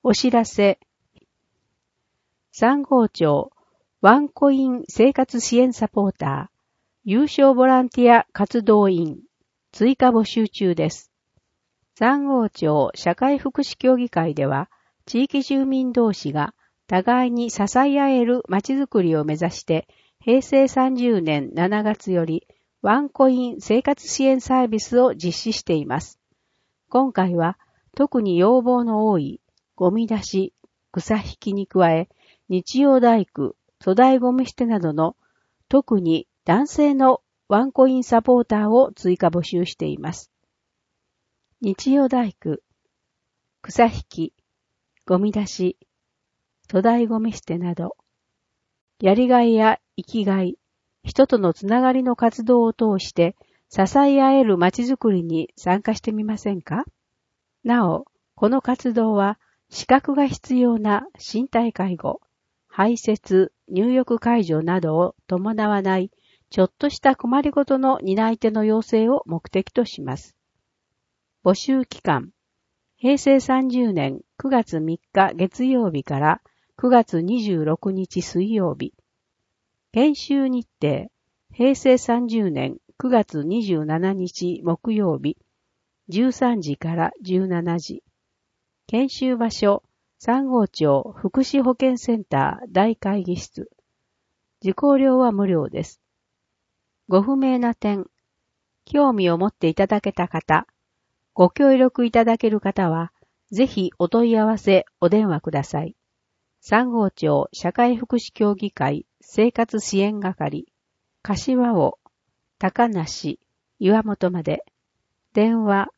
お知らせ。三郷町ワンコイン生活支援サポーター、有償ボランティア活動員、追加募集中です。三郷町社会福祉協議会では、地域住民同士が互いに支え合えるまちづくりを目指して、平成30年7月よりワンコイン生活支援サービスを実施しています。今回は特に要望の多いゴミ出し、草引きに加え、日曜大工、粗大ゴミ捨てなどの特に男性のワンコインサポーターを追加募集しています。日曜大工、草引き、ゴミ出し、粗大ゴミ捨てなど、やりがいや生きがい、人とのつながりの活動を通して支え合えるまちづくりに参加してみませんか？なお、この活動は資格が必要な身体介護、排泄、入浴介助などを伴わないちょっとした困りごとの担い手の養成を目的とします。募集期間、平成30年9月3日月曜日から9月26日水曜日。研修日程、平成30年9月27日木曜日、13時から17時。研修場所、三郷町福祉保健センター大会議室。受講料は無料です。ご不明な点、興味を持っていただけた方、ご協力いただける方は、ぜひお問い合わせ、お電話ください。三郷町社会福祉協議会生活支援係、柏尾、高梨、岩本まで。電話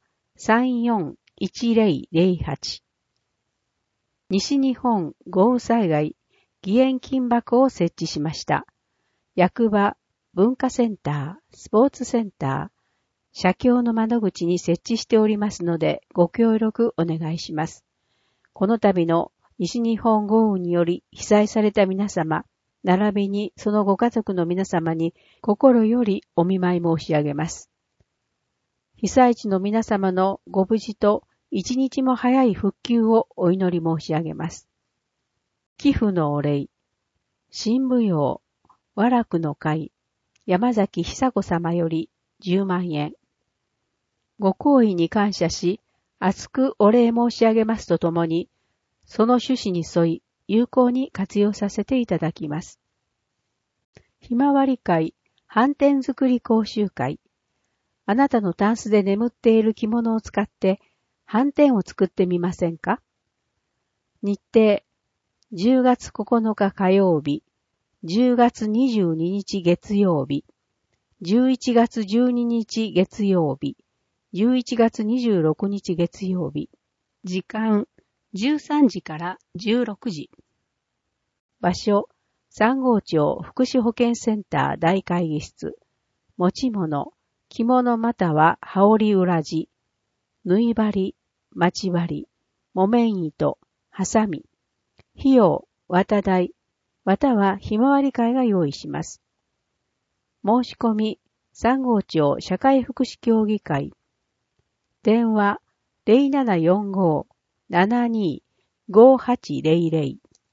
341008。西日本豪雨災害義援金箱を設置しました。役場、文化センター、スポーツセンター、社協の窓口に設置しておりますのでご協力お願いします。この度の西日本豪雨により被災された皆様、並びにそのご家族の皆様に心よりお見舞い申し上げます。被災地の皆様のご無事と一日も早い復旧をお祈り申し上げます。寄付のお礼、新舞踊、和楽の会、山崎久子様より10万円。ご好意に感謝し、厚くお礼申し上げますとともに、その趣旨に沿い、有効に活用させていただきます。ひまわり会、斑点作り講習会。あなたのタンスで眠っている着物を使って、斑点を作ってみませんか？日程、10月9日火曜日、10月22日月曜日、11月12日月曜日、11月26日月曜日。時間、13時から16時。場所、三郷町福祉保健センター大会議室。持ち物、着物または羽織裏地。縫い針、待ち針、木綿糸、ハサミ。費用、綿代、またはひまわり会が用意します。申し込み、三郷町社会福祉協議会。電話、0745-725800。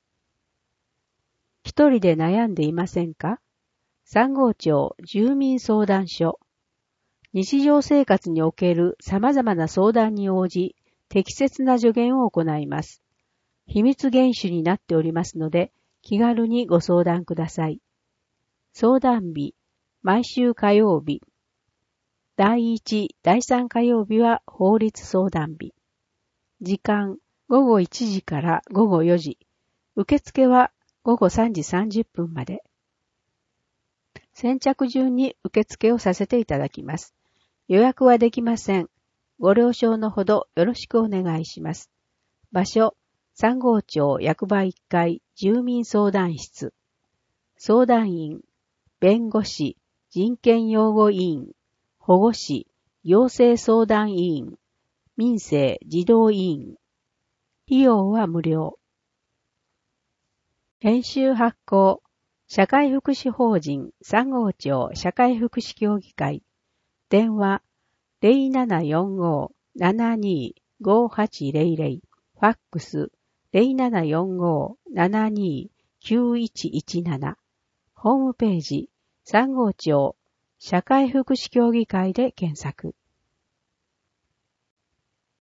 一人で悩んでいませんか？三郷町住民相談所。日常生活における様々な相談に応じ、適切な助言を行います。秘密厳守になっておりますので、気軽にご相談ください。相談日、毎週火曜日。第1、第3火曜日は法律相談日。時間、午後1時から午後4時。受付は午後3時30分まで。先着順に受付をさせていただきます。予約はできません。ご了承のほどよろしくお願いします。場所、三郷町役場1階住民相談室。相談員、弁護士、人権擁護委員、保護士、行政相談委員、民生児童委員。費用は無料。編集発行、社会福祉法人三郷町社会福祉協議会。電話 0745-725800。ファックス 0745-729117 ホームページ3号町社会福祉協議会で検索。